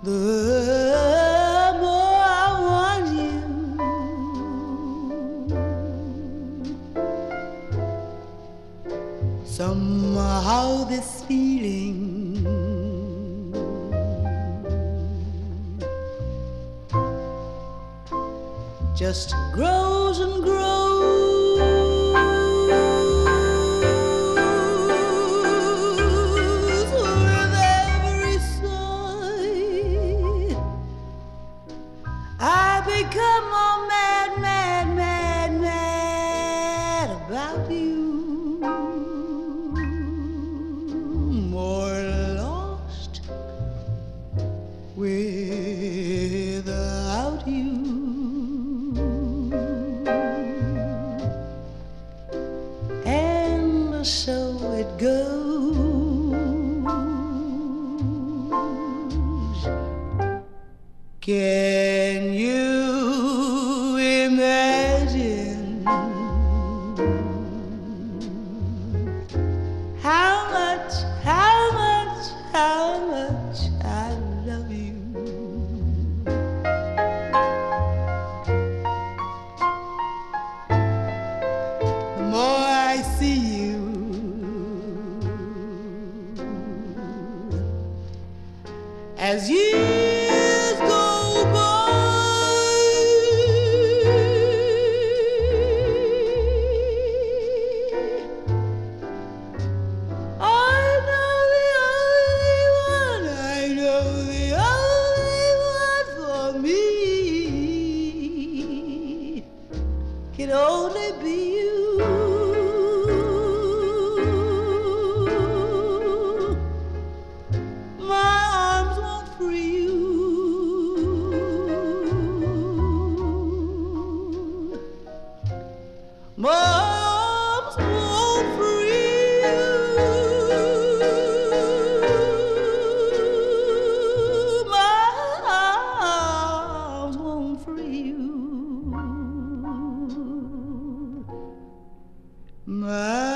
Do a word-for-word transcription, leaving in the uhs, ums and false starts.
the more I want you. Somehow this feeling just grows and grows with every sigh. I become more mad, mad, mad, mad about you, more lost without you. So it goes. Can you imagine how much, how much, how much I love you? The more I see you, as years go by, I know the only one, I know the only one for me can only be you. My arms won't free you. My arms won't free you. My